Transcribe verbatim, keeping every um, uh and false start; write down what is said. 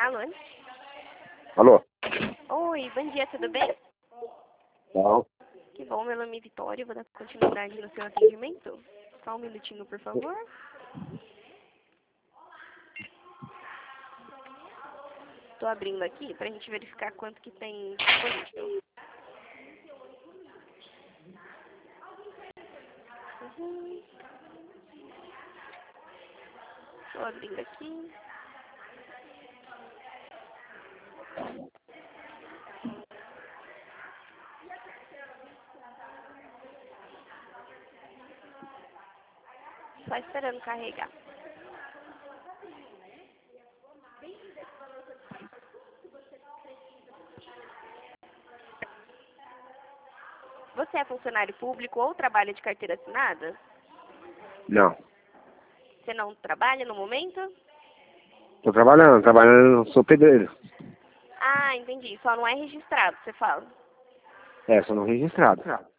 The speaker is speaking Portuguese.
Alô? Alô? Oi, bom dia, tudo bem? Não. Que bom, meu nome é Vitória, vou dar continuidade no seu atendimento. Só um minutinho, por favor. Estou abrindo aqui para a gente verificar quanto que tem disponível. Uhum. Estou abrindo aqui. Só esperando carregar. Você é funcionário público ou trabalha de carteira assinada? Não. Você não trabalha no momento? Tô trabalhando, trabalhando, sou pedreiro. Ah, entendi. Só não é registrado, você fala. É, sou não registrado.